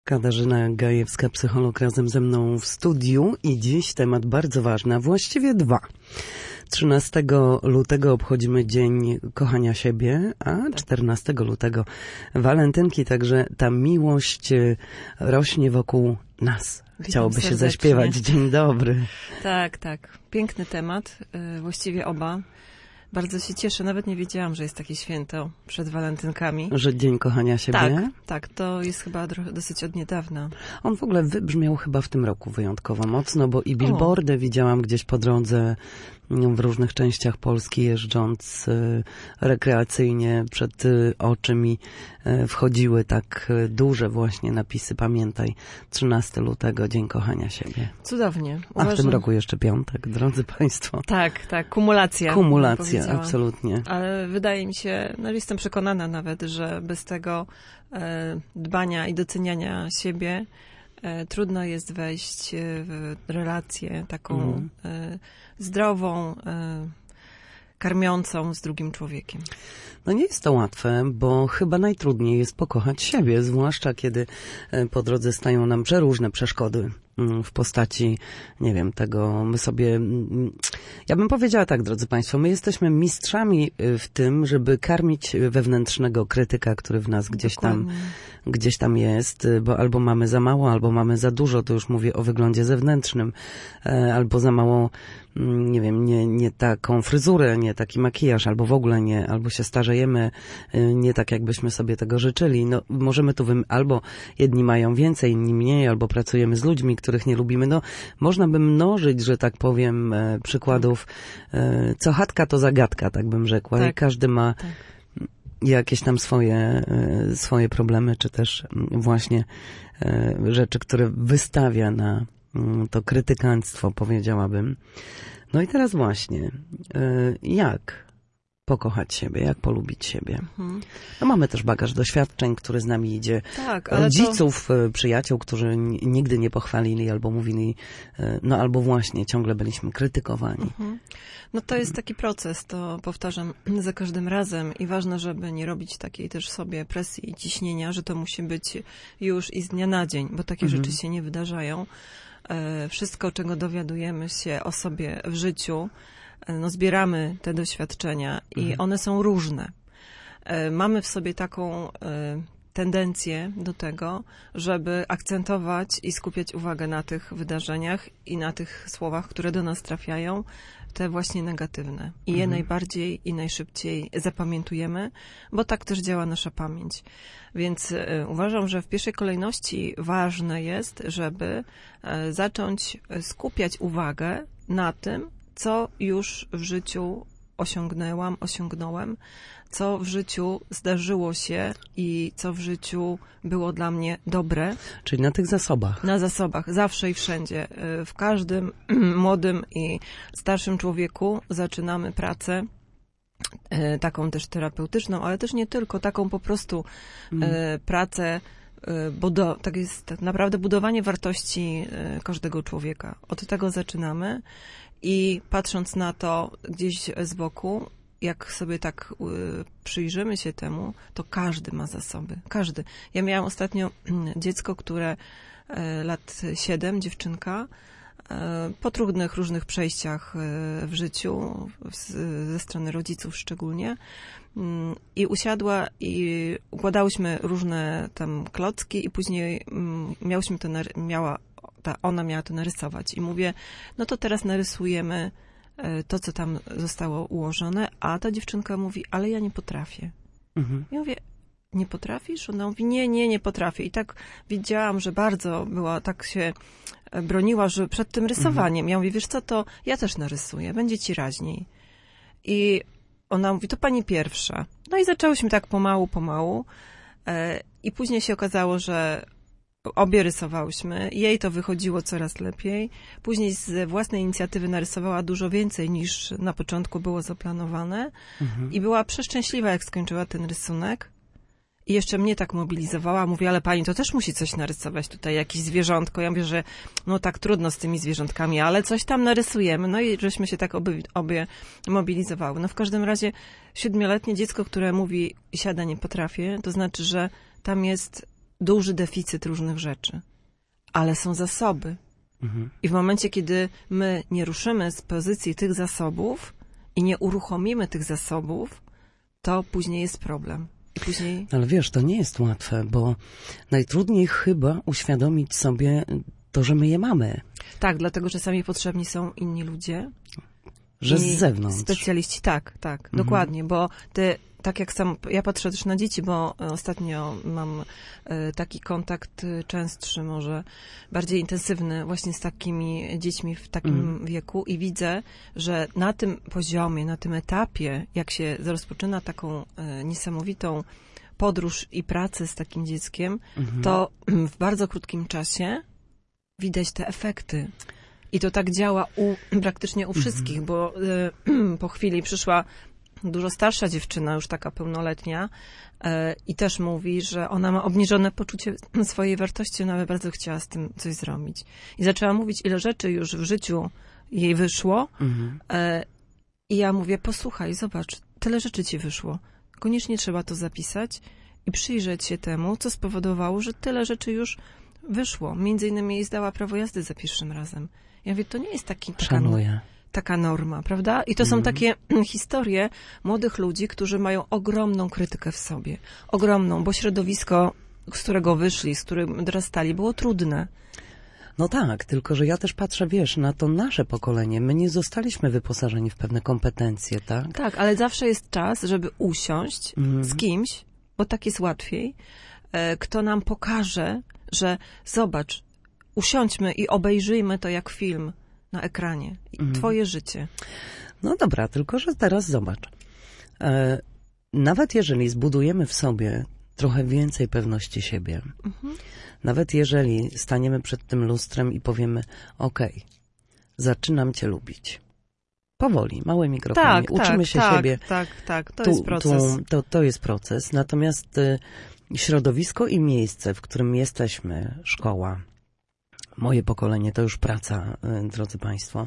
Katarzyna Gajewska, psycholog, razem ze mną w studiu i dziś temat bardzo ważny, a właściwie dwa. 13 lutego obchodzimy Dzień Kochania Siebie, a 14 lutego walentynki, także ta miłość rośnie wokół nas. Chciałoby się zaśpiewać. Dzień dobry. Tak, tak. Piękny temat, właściwie oba. Bardzo się cieszę, nawet nie wiedziałam, że jest takie święto przed walentynkami. Że Dzień Kochania Siebie? Tak, tak, to jest chyba dosyć od niedawna. On w ogóle wybrzmiał chyba w tym roku wyjątkowo mocno, bo i billboardy widziałam gdzieś po drodze w różnych częściach Polski, jeżdżąc rekreacyjnie, przed oczy mi wchodziły tak duże właśnie napisy. Pamiętaj, 13 lutego, Dzień Kochania Siebie. Cudownie. A w tym roku jeszcze piątek, drodzy Państwo. Tak, tak, kumulacja. Kumulacja, absolutnie. Ale wydaje mi się, no jestem przekonana nawet, że bez tego dbania i doceniania siebie trudno jest wejść w relację taką zdrową, karmiącą z drugim człowiekiem. No nie jest to łatwe, bo chyba najtrudniej jest pokochać siebie, zwłaszcza kiedy po drodze stają nam przeróżne przeszkody w postaci, nie wiem, tego my sobie... Ja bym powiedziała tak, drodzy Państwo, my jesteśmy mistrzami w tym, żeby karmić wewnętrznego krytyka, który w nas gdzieś tam jest, bo albo mamy za mało, albo mamy za dużo, to już mówię o wyglądzie zewnętrznym, albo za mało, nie wiem, nie taką fryzurę, nie taki makijaż, albo w ogóle nie, albo się starzejemy nie tak, jakbyśmy sobie tego życzyli. No, możemy tu albo jedni mają więcej, inni mniej, albo pracujemy z ludźmi, których nie lubimy. No, można by mnożyć, że tak powiem, przykładów. Co chatka, to zagadka, tak bym rzekła. Tak, i każdy ma jakieś tam swoje problemy, czy też właśnie rzeczy, które wystawia na to krytykanctwo, powiedziałabym. No i teraz właśnie, jak pokochać siebie, jak polubić siebie. No mamy też bagaż doświadczeń, który z nami idzie. Tak, rodziców, przyjaciół, którzy nigdy nie pochwalili albo mówili, no albo właśnie ciągle byliśmy krytykowani. No to jest taki proces, to powtarzam za każdym razem i ważne, żeby nie robić takiej też sobie presji i ciśnienia, że to musi być już i z dnia na dzień, bo takie rzeczy się nie wydarzają. Wszystko, czego dowiadujemy się o sobie w życiu, no zbieramy te doświadczenia i one są różne. Mamy w sobie taką tendencję do tego, żeby akcentować i skupiać uwagę na tych wydarzeniach i na tych słowach, które do nas trafiają, te właśnie negatywne. I je najbardziej i najszybciej zapamiętujemy, bo tak też działa nasza pamięć. Więc uważam, że w pierwszej kolejności ważne jest, żeby zacząć skupiać uwagę na tym, co już w życiu osiągnąłem, co w życiu zdarzyło się i co w życiu było dla mnie dobre. Czyli na tych zasobach. Na zasobach, zawsze i wszędzie. W każdym młodym i starszym człowieku zaczynamy pracę, taką też terapeutyczną, ale też nie tylko, taką po prostu pracę, bo tak jest tak naprawdę budowanie wartości każdego człowieka. Od tego zaczynamy. I patrząc na to gdzieś z boku, jak sobie tak przyjrzymy się temu, to każdy ma zasoby. Każdy. Ja miałam ostatnio dziecko, które lat 7, dziewczynka, po trudnych różnych przejściach w życiu, ze strony rodziców szczególnie, i usiadła i układałyśmy różne tam klocki i później ona miała to narysować. I mówię, no to teraz narysujemy to, co tam zostało ułożone, a ta dziewczynka mówi, ale ja nie potrafię. Ja mówię, nie potrafisz? Ona mówi, nie potrafię. I tak widziałam, że bardzo tak się broniła, że przed tym rysowaniem. Ja mówię, wiesz co, to ja też narysuję, będzie ci raźniej. I ona mówi, to pani pierwsza. No i zaczęłyśmy tak pomału. I później się okazało, że obie rysowałyśmy. Jej to wychodziło coraz lepiej. Później z własnej inicjatywy narysowała dużo więcej niż na początku było zaplanowane. I była przeszczęśliwa, jak skończyła ten rysunek. I jeszcze mnie tak mobilizowała. Mówi, ale pani to też musi coś narysować tutaj, jakieś zwierzątko. Ja mówię, że no tak trudno z tymi zwierzątkami, ale coś tam narysujemy. No i żeśmy się tak obie mobilizowały. No w każdym razie 7-letnie dziecko, które mówi, siada, nie potrafię, to znaczy, że tam jest duży deficyt różnych rzeczy, ale są zasoby. I w momencie, kiedy my nie ruszymy z pozycji tych zasobów i nie uruchomimy tych zasobów, to później jest problem. I później... Ale wiesz, to nie jest łatwe, bo najtrudniej chyba uświadomić sobie to, że my je mamy. Tak, dlatego czasami potrzebni są inni ludzie. Że z zewnątrz. Specjaliści, tak, dokładnie, bo tak jak ja patrzę też na dzieci, bo ostatnio mam taki kontakt częstszy, może bardziej intensywny właśnie z takimi dziećmi w takim wieku i widzę, że na tym poziomie, na tym etapie, jak się rozpoczyna taką niesamowitą podróż i pracę z takim dzieckiem, to w bardzo krótkim czasie widać te efekty. I to tak działa praktycznie u wszystkich, bo po chwili przyszła dużo starsza dziewczyna, już taka pełnoletnia, i też mówi, że ona ma obniżone poczucie swojej wartości, ona by bardzo chciała z tym coś zrobić. I zaczęła mówić, ile rzeczy już w życiu jej wyszło. I ja mówię, posłuchaj, zobacz, tyle rzeczy ci wyszło. Koniecznie trzeba to zapisać i przyjrzeć się temu, co spowodowało, że tyle rzeczy już wyszło. Między innymi jej zdała prawo jazdy za pierwszym razem. Ja mówię, to nie jest taka norma, prawda? I to są takie historie młodych ludzi, którzy mają ogromną krytykę w sobie. Ogromną, bo środowisko, z którego wyszli, z którym dorastali, było trudne. No tak, tylko że ja też patrzę, wiesz, na to nasze pokolenie. My nie zostaliśmy wyposażeni w pewne kompetencje, tak? Tak, ale zawsze jest czas, żeby usiąść z kimś, bo tak jest łatwiej, kto nam pokaże, że zobacz, usiądźmy i obejrzyjmy to jak film na ekranie. Twoje życie. No dobra, tylko że teraz zobacz. Nawet jeżeli zbudujemy w sobie trochę więcej pewności siebie, nawet jeżeli staniemy przed tym lustrem i powiemy, okej, zaczynam cię lubić. Powoli, małymi krokami. Uczymy się siebie. Tak, to jest proces. To jest proces. Natomiast środowisko i miejsce, w którym jesteśmy, szkoła, moje pokolenie, to już praca, drodzy Państwo,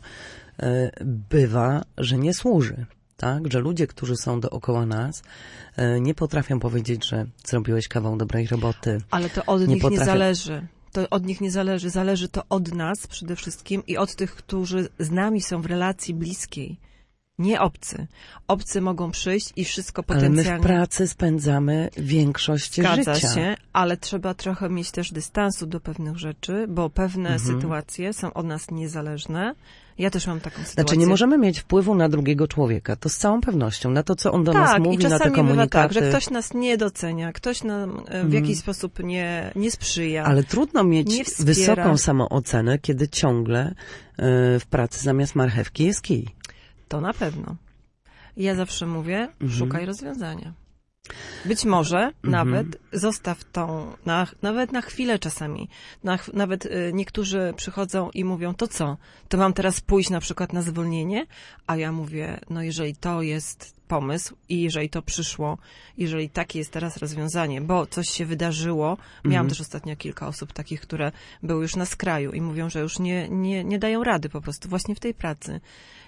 bywa, że nie służy. Tak? Że ludzie, którzy są dookoła nas, nie potrafią powiedzieć, że zrobiłeś kawał dobrej roboty. Ale to od nich nie zależy. To od nich nie zależy. Zależy to od nas przede wszystkim i od tych, którzy z nami są w relacji bliskiej. Nie obcy. Obcy mogą przyjść i wszystko potencjalnie... Ale my w pracy spędzamy większość życia. Zgadza się, ale trzeba trochę mieć też dystansu do pewnych rzeczy, bo pewne sytuacje są od nas niezależne. Ja też mam taką sytuację. Znaczy nie możemy mieć wpływu na drugiego człowieka, to z całą pewnością, na to, co on do nas mówi, na te komunikaty. Tak, i czasami bywa tak, że ktoś nas nie docenia, ktoś nam w jakiś sposób nie sprzyja. Ale trudno mieć wysoką samoocenę, kiedy ciągle w pracy zamiast marchewki jest kij. To na pewno. Ja zawsze mówię, szukaj rozwiązania. Być może nawet zostaw nawet na chwilę czasami. Nawet niektórzy przychodzą i mówią, to co? To mam teraz pójść na przykład na zwolnienie? A ja mówię, no jeżeli to jest pomysł i jeżeli to przyszło, jeżeli takie jest teraz rozwiązanie, bo coś się wydarzyło. Miałam też ostatnio kilka osób takich, które były już na skraju i mówią, że już nie dają rady po prostu właśnie w tej pracy.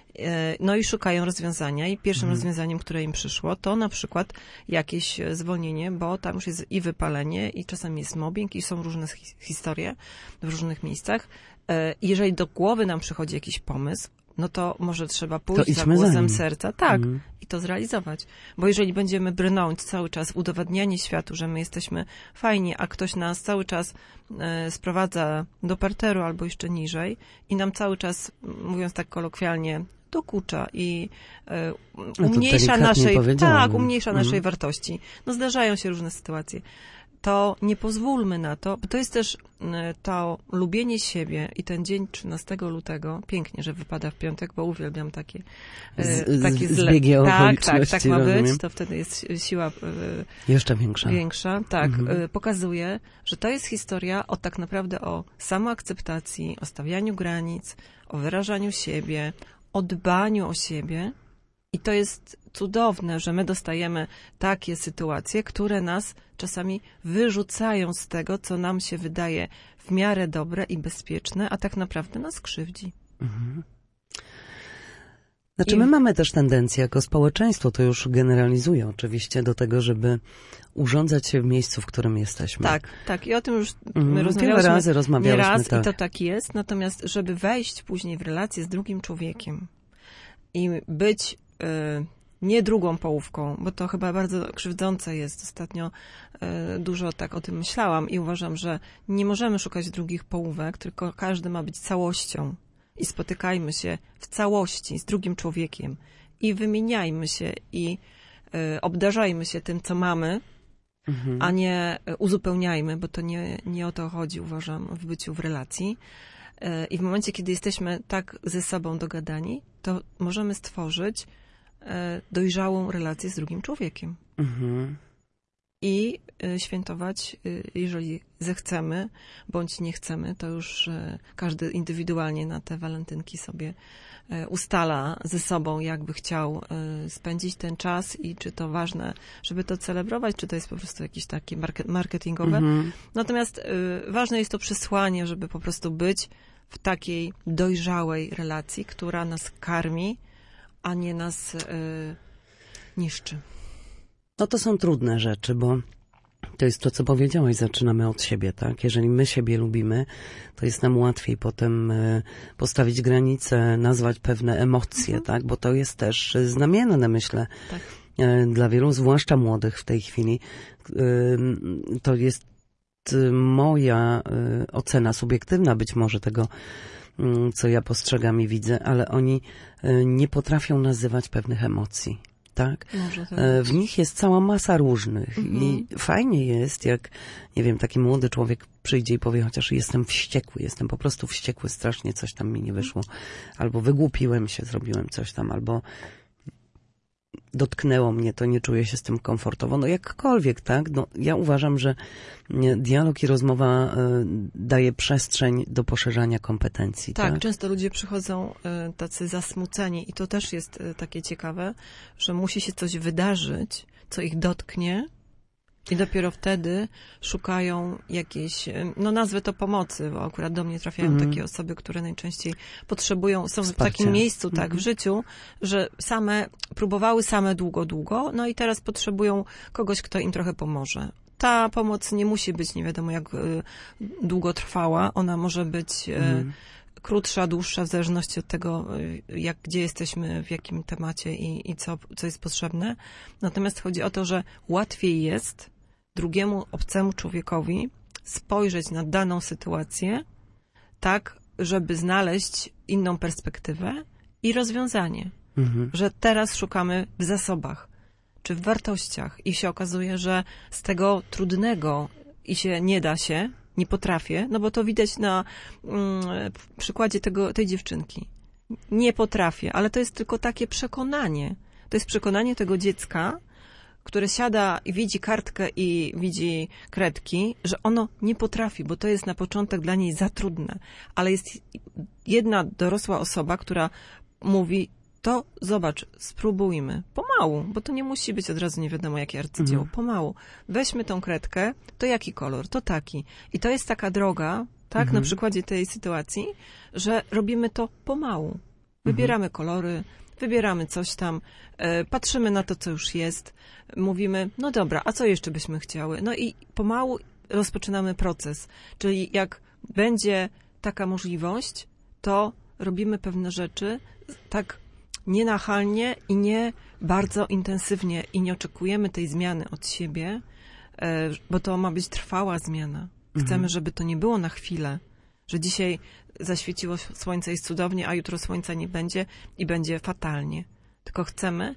No i szukają rozwiązania i pierwszym rozwiązaniem, które im przyszło, to na przykład jakieś zwolnienie, bo tam już jest i wypalenie, i czasami jest mobbing, i są różne historie w różnych miejscach. Jeżeli do głowy nam przychodzi jakiś pomysł, no to może trzeba pójść za głosem serca, i to zrealizować. Bo jeżeli będziemy brnąć cały czas w udowadnianie światu, że my jesteśmy fajni, a ktoś nas cały czas sprowadza do parteru albo jeszcze niżej i nam cały czas, mówiąc tak kolokwialnie, dokucza i umniejsza naszej wartości. No zdarzają się różne sytuacje. To nie pozwólmy na to, bo to jest też to lubienie siebie i ten dzień 13 lutego, pięknie, że wypada w piątek, bo uwielbiam takie zbiegi okoliczności. Tak ma być, to wtedy jest siła jeszcze większa. Tak, pokazuje, że to jest historia tak naprawdę o samoakceptacji, o stawianiu granic, o wyrażaniu siebie, o dbaniu o siebie. I to jest cudowne, że my dostajemy takie sytuacje, które nas czasami wyrzucają z tego, co nam się wydaje w miarę dobre i bezpieczne, a tak naprawdę nas krzywdzi. Znaczy my mamy też tendencję jako społeczeństwo, to już generalizuję oczywiście, do tego, żeby urządzać się w miejscu, w którym jesteśmy. Tak. I o tym już Wiele razy rozmawialiśmy. I to tak jest. Natomiast, żeby wejść później w relację z drugim człowiekiem i być nie drugą połówką, bo to chyba bardzo krzywdzące jest. Ostatnio dużo tak o tym myślałam i uważam, że nie możemy szukać drugich połówek, tylko każdy ma być całością. I spotykajmy się w całości z drugim człowiekiem i wymieniajmy się i obdarzajmy się tym, co mamy, a nie uzupełniajmy, bo to nie o to chodzi, uważam, w byciu w relacji. I w momencie, kiedy jesteśmy tak ze sobą dogadani, to możemy stworzyć dojrzałą relację z drugim człowiekiem. I świętować, jeżeli zechcemy, bądź nie chcemy, to już każdy indywidualnie na te walentynki sobie ustala ze sobą, jakby chciał spędzić ten czas i czy to ważne, żeby to celebrować, czy to jest po prostu jakieś takie marketingowe. Natomiast ważne jest to przesłanie, żeby po prostu być w takiej dojrzałej relacji, która nas karmi, a nie nas niszczy. No to są trudne rzeczy, bo to jest to, co powiedziałaś, zaczynamy od siebie, tak? Jeżeli my siebie lubimy, to jest nam łatwiej potem postawić granice, nazwać pewne emocje, tak? Bo to jest też znamienne, myślę, dla wielu, zwłaszcza młodych w tej chwili. To jest moja ocena subiektywna być może tego, co ja postrzegam i widzę, ale oni nie potrafią nazywać pewnych emocji. Tak? W nich jest cała masa różnych i fajnie jest, jak, nie wiem, taki młody człowiek przyjdzie i powie, chociaż jestem wściekły, jestem po prostu wściekły, strasznie coś tam mi nie wyszło, albo wygłupiłem się, zrobiłem coś tam, albo dotknęło mnie, to nie czuję się z tym komfortowo. No jakkolwiek, tak? No, ja uważam, że dialog i rozmowa daje przestrzeń do poszerzania kompetencji. Tak, często ludzie przychodzą tacy zasmuceni i to też jest takie ciekawe, że musi się coś wydarzyć, co ich dotknie i dopiero wtedy szukają jakiejś, no nazwę to pomocy, bo akurat do mnie trafiają takie osoby, które najczęściej potrzebują, są wsparcia. W takim miejscu, tak, w życiu, że próbowały same długo, no i teraz potrzebują kogoś, kto im trochę pomoże. Ta pomoc nie musi być nie wiadomo jak długotrwała, ona może być krótsza, dłuższa, w zależności od tego, gdzie jesteśmy, w jakim temacie i co jest potrzebne. Natomiast chodzi o to, że łatwiej jest drugiemu obcemu człowiekowi spojrzeć na daną sytuację tak, żeby znaleźć inną perspektywę i rozwiązanie. Że teraz szukamy w zasobach, czy w wartościach i się okazuje, że z tego trudnego i się nie da się, nie potrafię, no bo to widać na przykładzie tej dziewczynki. Nie potrafię, ale to jest tylko takie przekonanie. To jest przekonanie tego dziecka, które siada i widzi kartkę i widzi kredki, że ono nie potrafi, bo to jest na początek dla niej za trudne. Ale jest jedna dorosła osoba, która mówi, to zobacz, spróbujmy. Pomału, bo to nie musi być od razu nie wiadomo jakie arcydzieło. Pomału. Weźmy tą kredkę, to jaki kolor? To taki. I to jest taka droga, tak, na przykładzie tej sytuacji, że robimy to pomału. Wybieramy kolory, wybieramy coś tam, patrzymy na to, co już jest, mówimy, no dobra, a co jeszcze byśmy chciały? No i pomału rozpoczynamy proces. Czyli jak będzie taka możliwość, to robimy pewne rzeczy tak nienachalnie i nie bardzo intensywnie i nie oczekujemy tej zmiany od siebie, bo to ma być trwała zmiana. Chcemy, żeby to nie było na chwilę, że dzisiaj zaświeciło słońce, jest cudownie, a jutro słońca nie będzie i będzie fatalnie. Tylko chcemy,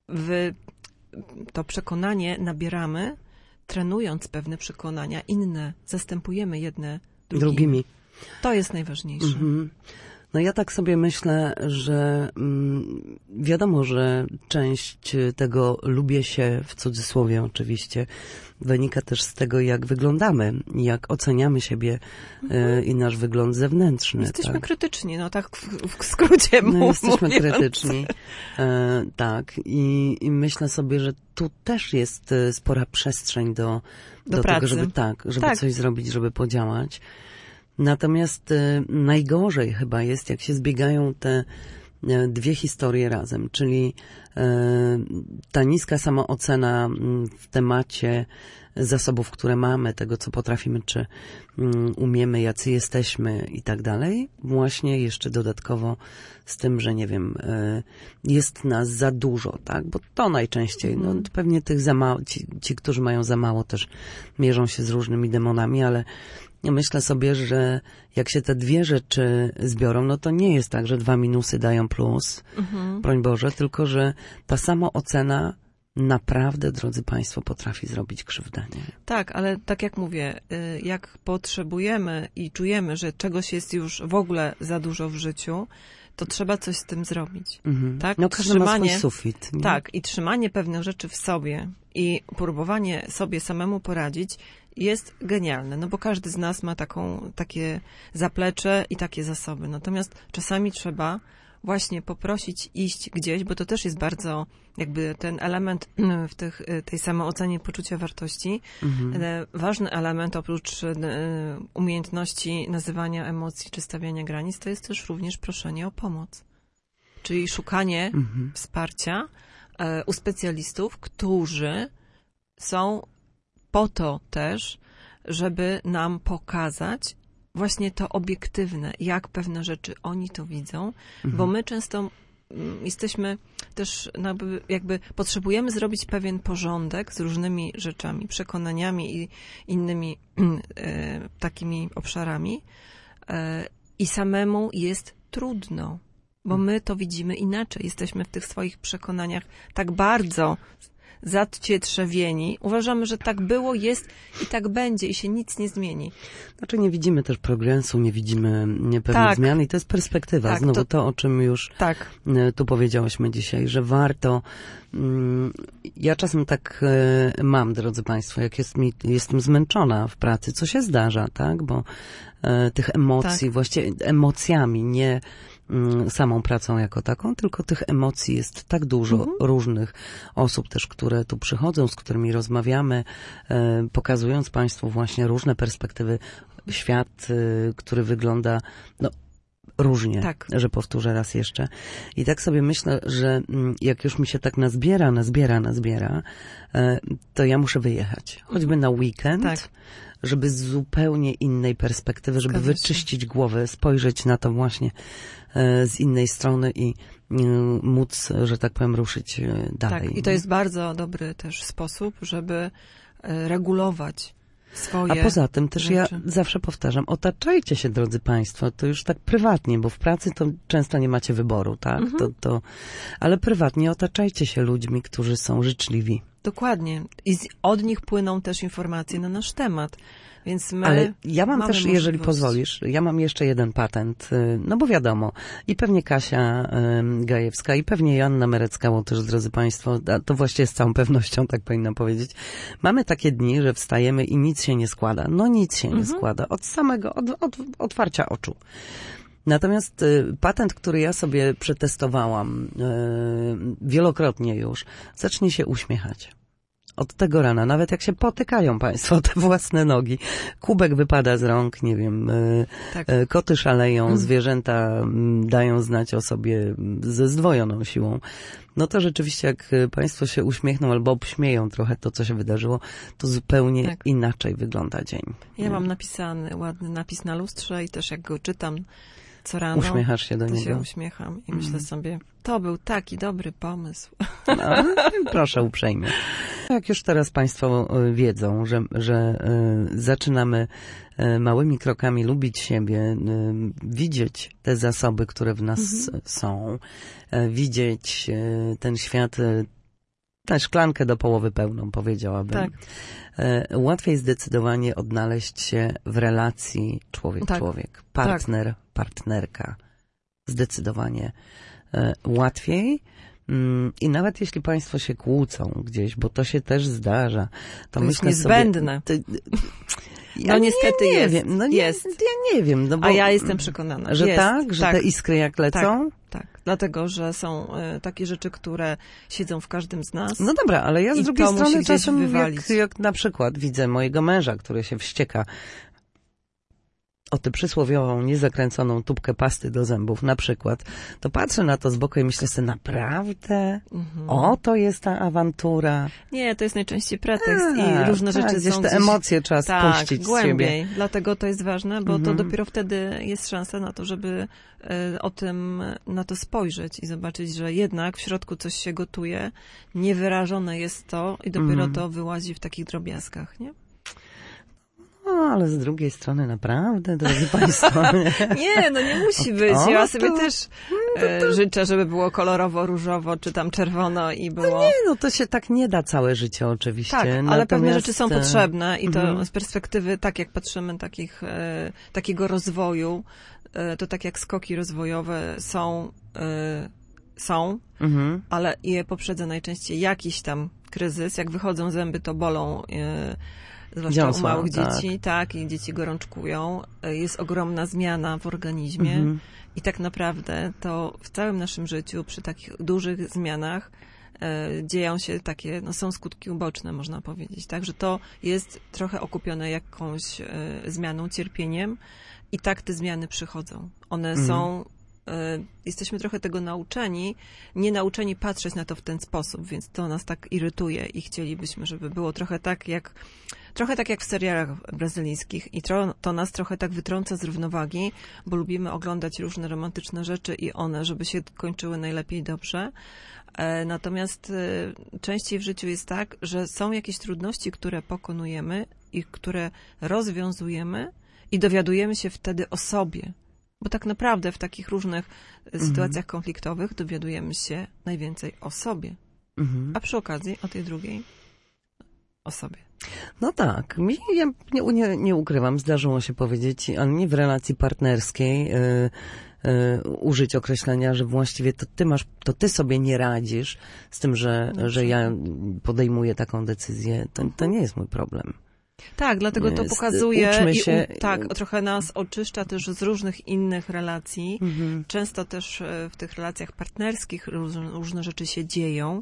to przekonanie nabieramy, trenując pewne przekonania, inne zastępujemy jedne drugimi. To jest najważniejsze. No ja tak sobie myślę, że wiadomo, że część tego lubię się, w cudzysłowie oczywiście, wynika też z tego, jak wyglądamy, jak oceniamy siebie i nasz wygląd zewnętrzny. Jesteśmy krytyczni, no tak w skrócie mówiąc. Jesteśmy krytyczni, tak. I myślę sobie, że tu też jest spora przestrzeń do tego, żeby coś zrobić, żeby podziałać. Natomiast najgorzej chyba jest, jak się zbiegają te dwie historie razem, czyli ta niska samoocena w temacie zasobów, które mamy, tego, co potrafimy, czy umiemy, jacy jesteśmy i tak dalej. Właśnie jeszcze dodatkowo z tym, że nie wiem, jest nas za dużo, tak? Bo to najczęściej, no pewnie tych za mało, ci, którzy mają za mało, też mierzą się z różnymi demonami, ale ja myślę sobie, że jak się te dwie rzeczy zbiorą, no to nie jest tak, że 2 minusy dają plus, broń Boże, tylko że ta samoocena naprawdę, drodzy Państwo, potrafi zrobić krzywdę. Nie? Tak, ale tak jak mówię, jak potrzebujemy i czujemy, że czegoś jest już w ogóle za dużo w życiu, to trzeba coś z tym zrobić. Tak? No każdy ma swój sufit. Nie? Tak, i trzymanie pewnych rzeczy w sobie i próbowanie sobie samemu poradzić jest genialne, no bo każdy z nas ma takie zaplecze i takie zasoby. Natomiast czasami trzeba właśnie poprosić iść gdzieś, bo to też jest bardzo jakby ten element w tej samoocenie poczucia wartości. Ważny element oprócz umiejętności nazywania emocji czy stawiania granic, to jest też również proszenie o pomoc. Czyli szukanie wsparcia u specjalistów, którzy są po to też, żeby nam pokazać właśnie to obiektywne, jak pewne rzeczy oni to widzą, bo my często jesteśmy też jakby potrzebujemy zrobić pewien porządek z różnymi rzeczami, przekonaniami i innymi takimi obszarami i samemu jest trudno, bo my to widzimy inaczej. Jesteśmy w tych swoich przekonaniach tak bardzo zacietrzewieni. Uważamy, że tak było, jest i tak będzie i się nic nie zmieni. Znaczy nie widzimy też progresu, nie widzimy pewnych zmian i to jest perspektywa. Tak, znowu to, o czym już tu powiedziałyśmy dzisiaj, że warto. Ja czasem tak mam, drodzy Państwo, jak jestem zmęczona w pracy, co się zdarza, tak? Bo tych emocji, właściwie emocjami, nie samą pracą jako taką, tylko tych emocji jest tak dużo różnych osób też, które tu przychodzą, z którymi rozmawiamy, pokazując Państwu właśnie różne perspektywy, świat, który wygląda różnie, że powtórzę raz jeszcze. I tak sobie myślę, że jak już mi się tak nazbiera, to ja muszę wyjechać. Choćby na weekend, żeby z zupełnie innej perspektywy, żeby wyczyścić głowę, spojrzeć na to właśnie z innej strony i móc, że tak powiem, ruszyć dalej. Tak, i to jest bardzo dobry też sposób, żeby regulować swoje A poza tym też rzeczy. ja zawsze powtarzam, otaczajcie się, drodzy Państwo, to już tak prywatnie, bo w pracy to często nie macie wyboru, tak? Ale prywatnie otaczajcie się ludźmi, którzy są życzliwi. Dokładnie. I od nich płyną też informacje na nasz temat. Więc my Ale ja mam też, możliwość. jeżeli pozwolisz, ja mam jeszcze jeden patent, no bo wiadomo, i pewnie Kasia Gajewska, i pewnie Joanna Merecka też, drodzy Państwo, to właściwie z całą pewnością, tak powinnam powiedzieć, mamy takie dni, że wstajemy i nic się nie składa. No nic się nie składa. Od samego, od otwarcia oczu. Natomiast patent, który ja sobie przetestowałam wielokrotnie już, zacznij się uśmiechać. Od tego rana, nawet jak się potykają Państwo te własne nogi, kubek wypada z rąk, nie wiem, koty szaleją, zwierzęta dają znać o sobie ze zdwojoną siłą. No to rzeczywiście jak Państwo się uśmiechną albo obśmieją trochę to, co się wydarzyło, to zupełnie inaczej wygląda dzień. Ja mam napisany ładny napis na lustrze i też jak go czytam co rano, uśmiechasz się do niego? się uśmiecham i myślę sobie, to był taki dobry pomysł. No, proszę uprzejmie. Jak już teraz Państwo wiedzą, że zaczynamy małymi krokami lubić siebie, widzieć te zasoby, które w nas są, widzieć ten świat, tę szklankę do połowy pełną, powiedziałabym. Łatwiej zdecydowanie odnaleźć się w relacji człowiek-człowiek, partnerka. Zdecydowanie łatwiej. I nawet jeśli Państwo się kłócą gdzieś, bo to się też zdarza, to myślę jest niezbędne. Ja niestety nie wiem. jest. Ja nie wiem. No bo, a ja jestem przekonana. Że że te iskry jak lecą? Tak. Dlatego, że są takie rzeczy, które siedzą w każdym z nas. No dobra, ale ja z drugiej strony czasem, wywalić. jak na przykład widzę mojego męża, który się wścieka o tę przysłowiową, niezakręconą tubkę pasty do zębów na przykład, to patrzę na to z boku i myślę sobie, naprawdę? O, to jest ta awantura. Nie, to jest najczęściej pretekst i różne rzeczy gdzieś są te emocje trzeba spuścić głębiej. z siebie. Dlatego to jest ważne, bo to dopiero wtedy jest szansa na to, żeby na to spojrzeć i zobaczyć, że jednak w środku coś się gotuje, niewyrażone jest to i dopiero to wyłazi w takich drobiazgach, nie? No, ale z drugiej strony naprawdę, drodzy Państwo. Nie, no nie musi być. Ja sobie też życzę, żeby było kolorowo, różowo, czy tam czerwono i było... No nie, no to się tak nie da całe życie oczywiście. Tak, ale natomiast pewne rzeczy są potrzebne i to z perspektywy, tak jak patrzymy takiego rozwoju, to tak jak skoki rozwojowe są, ale je poprzedza najczęściej jakiś tam kryzys. Jak wychodzą zęby, to bolą, zwłaszcza u małych dzieci, tak, i dzieci gorączkują. Jest ogromna zmiana w organizmie i tak naprawdę to w całym naszym życiu, przy takich dużych zmianach, dzieją się takie, no są skutki uboczne, można powiedzieć, tak, że to jest trochę okupione jakąś zmianą, cierpieniem i tak te zmiany przychodzą. One są, jesteśmy trochę tego nauczeni, nie nauczeni patrzeć na to w ten sposób, więc to nas tak irytuje i chcielibyśmy, żeby było trochę tak jak w serialach brazylijskich i to nas trochę tak wytrąca z równowagi, bo lubimy oglądać różne romantyczne rzeczy i one, żeby się kończyły najlepiej dobrze. Natomiast częściej w życiu jest tak, że są jakieś trudności, które pokonujemy i które rozwiązujemy i dowiadujemy się wtedy o sobie. Bo tak naprawdę w takich różnych sytuacjach konfliktowych dowiadujemy się najwięcej o sobie. A przy okazji o tej drugiej o sobie. No tak. Ja nie ukrywam, zdarzyło się powiedzieć, ale nie w relacji partnerskiej, użyć określenia, że właściwie to ty sobie nie radzisz z tym, że ja podejmuję taką decyzję. To nie jest mój problem. Tak, dlatego to pokazuje trochę nas oczyszcza też z różnych innych relacji. Często też w tych relacjach partnerskich różne rzeczy się dzieją.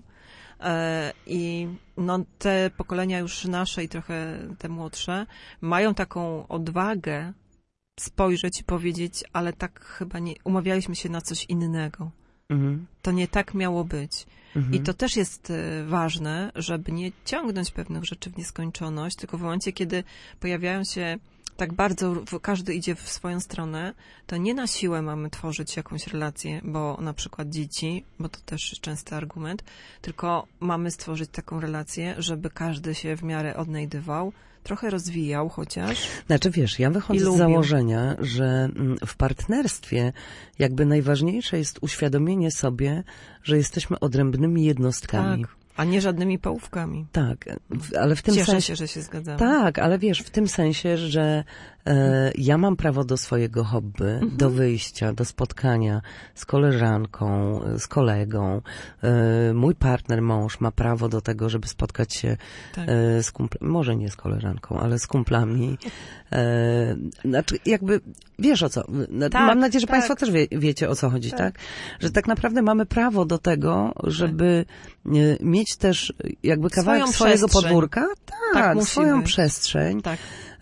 I no, te pokolenia już nasze i trochę te młodsze mają taką odwagę spojrzeć i powiedzieć, ale tak chyba nie, umawialiśmy się na coś innego. To nie tak miało być. I to też jest ważne, żeby nie ciągnąć pewnych rzeczy w nieskończoność, tylko w momencie, kiedy pojawiają się tak bardzo, każdy idzie w swoją stronę, to nie na siłę mamy tworzyć jakąś relację, bo na przykład dzieci, bo to też częsty argument, tylko mamy stworzyć taką relację, żeby każdy się w miarę odnajdywał, trochę rozwijał chociaż. Znaczy wiesz, ja wychodzę z założenia, że w partnerstwie jakby najważniejsze jest uświadomienie sobie, że jesteśmy odrębnymi jednostkami. Tak. A nie żadnymi połówkami. Tak, ale w tym sensie... Cieszę się, że się zgadzamy. Tak, ale wiesz, w tym sensie, że ja mam prawo do swojego hobby, do wyjścia, do spotkania z koleżanką, z kolegą. Mój partner, mąż ma prawo do tego, żeby spotkać się z kumplami, może nie z koleżanką, ale z kumplami. Znaczy, jakby, wiesz o co, mam nadzieję, że Państwo też wiecie o co chodzi, tak? Że tak naprawdę mamy prawo do tego, żeby mieć też jakby kawałek swojego podwórka. Tak, swoją przestrzeń. Tak.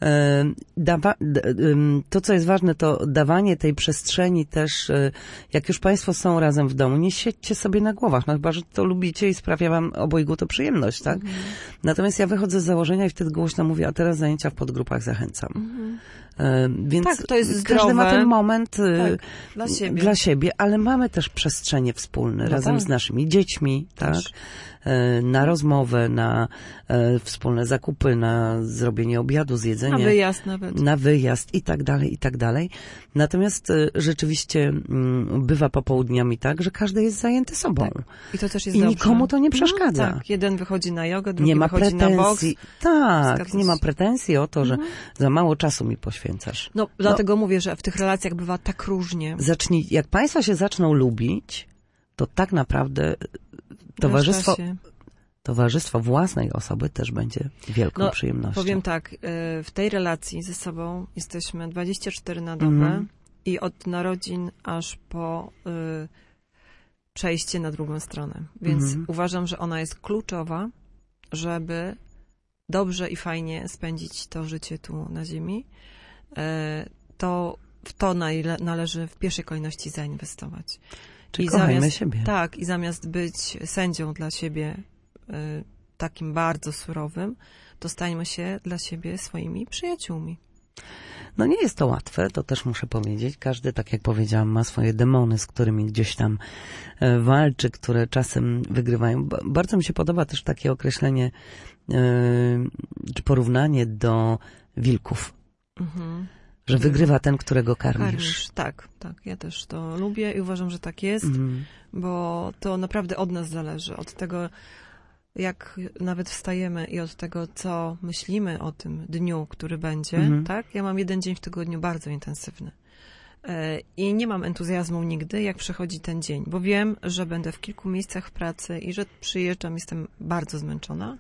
To, co jest ważne, to dawanie tej przestrzeni też, jak już Państwo są razem w domu, nie siedźcie sobie na głowach, no chyba, że to lubicie i sprawia Wam obojgu to przyjemność, tak? Natomiast ja wychodzę z założenia i wtedy głośno mówię, a teraz zajęcia w podgrupach zachęcam. Więc tak, to jest każdy zdrowe. ma ten moment dla siebie, ale mamy też przestrzenie wspólne razem z naszymi dziećmi, tak? Na rozmowę, na wspólne zakupy, na zrobienie obiadu, zjedzenie. Na wyjazd nawet. Na wyjazd i tak dalej, i tak dalej. Natomiast rzeczywiście bywa popołudniami tak, że każdy jest zajęty sobą. Tak. I to też jest dobrze. nikomu to nie przeszkadza. No, tak. Jeden wychodzi na jogę, drugi wychodzi na boks. Tak, nie ma pretensji o to, że za mało czasu mi poświęcasz. No, dlatego mówię, że w tych relacjach bywa tak różnie. Jak Państwo się zaczną lubić, to tak naprawdę towarzystwo własnej osoby też będzie wielką przyjemnością. Powiem tak, w tej relacji ze sobą jesteśmy 24 na dobę i od narodzin aż po przejście na drugą stronę. Więc uważam, że ona jest kluczowa, żeby dobrze i fajnie spędzić to życie tu na ziemi. to w to należy w pierwszej kolejności zainwestować. Czyli kochajmy siebie. Tak, i zamiast być sędzią dla siebie takim bardzo surowym, to stańmy się dla siebie swoimi przyjaciółmi. No nie jest to łatwe, to też muszę powiedzieć. Każdy, tak jak powiedziałam, ma swoje demony, z którymi gdzieś tam walczy, które czasem wygrywają. Bardzo mi się podoba też takie określenie, czy porównanie do wilków. Mhm. Że wygrywa ten, którego karmisz. Tak. Ja też to lubię i uważam, że tak jest, bo to naprawdę od nas zależy. Od tego, jak nawet wstajemy i od tego, co myślimy o tym dniu, który będzie, tak? Ja mam jeden dzień w tygodniu bardzo intensywny. I nie mam entuzjazmu nigdy, jak przechodzi ten dzień, bo wiem, że będę w kilku miejscach w pracy i że przyjeżdżam, jestem bardzo zmęczona,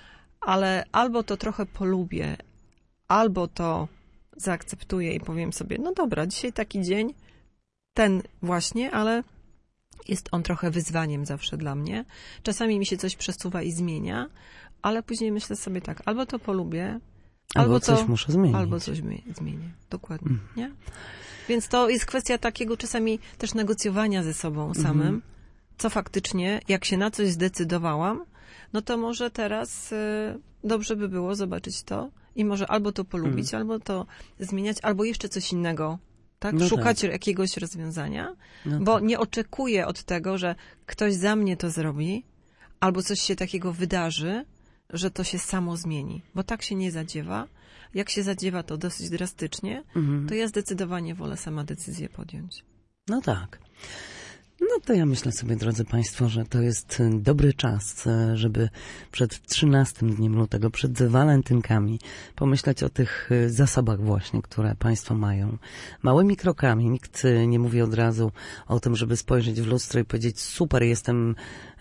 ale albo to trochę polubię, albo to zaakceptuję i powiem sobie, no dobra, dzisiaj taki dzień, ten właśnie, ale jest on trochę wyzwaniem zawsze dla mnie. Czasami mi się coś przesuwa i zmienia, ale później myślę sobie tak, albo to polubię, albo coś muszę zmienić. Albo coś zmienię, dokładnie, nie? Więc to jest kwestia takiego czasami też negocjowania ze sobą samym, co faktycznie, jak się na coś zdecydowałam, no to może teraz dobrze by było zobaczyć to i może albo to polubić, albo to zmieniać, albo jeszcze coś innego, tak? No szukać tak. jakiegoś rozwiązania, No bo tak. nie oczekuję od tego, że ktoś za mnie to zrobi, albo coś się takiego wydarzy, że to się samo zmieni, bo tak się nie zadziewa. Jak się zadziewa to dosyć drastycznie, to ja zdecydowanie wolę sama decyzję podjąć. No tak. No to ja myślę sobie, drodzy Państwo, że to jest dobry czas, żeby przed 13 dniem lutego, przed walentynkami, pomyśleć o tych zasobach właśnie, które Państwo mają. Małymi krokami. Nikt nie mówi od razu o tym, żeby spojrzeć w lustro i powiedzieć super, jestem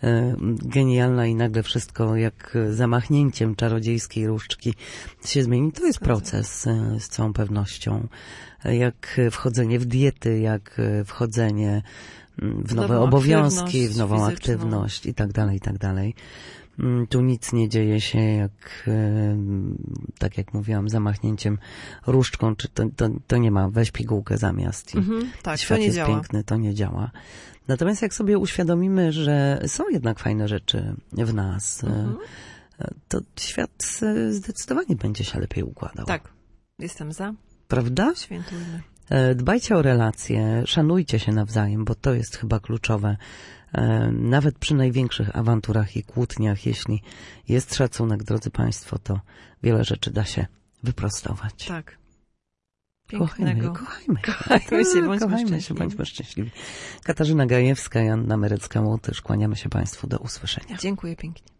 genialna i nagle wszystko jak zamachnięciem czarodziejskiej różdżki się zmieni. To jest proces z całą pewnością. Jak wchodzenie w diety, jak wchodzenie w nowe obowiązki, w nową aktywność i tak dalej, i tak dalej. Tu nic nie dzieje się jak, tak jak mówiłam, zamachnięciem różdżką, czy to nie ma, weź pigułkę zamiast i tak, świat to nie jest działa. piękny, to nie działa. Natomiast jak sobie uświadomimy, że są jednak fajne rzeczy w nas, to świat zdecydowanie będzie się lepiej układał. Tak, jestem za. Prawda? Świętujmy. Dbajcie o relacje, szanujcie się nawzajem, bo to jest chyba kluczowe. Nawet przy największych awanturach i kłótniach, jeśli jest szacunek, drodzy Państwo, to wiele rzeczy da się wyprostować. Tak. Kochajmy się, bądźmy szczęśliwi. Katarzyna Gajewska i Anna Merecka-Łotysz, kłaniamy się Państwu, do usłyszenia. Dziękuję pięknie.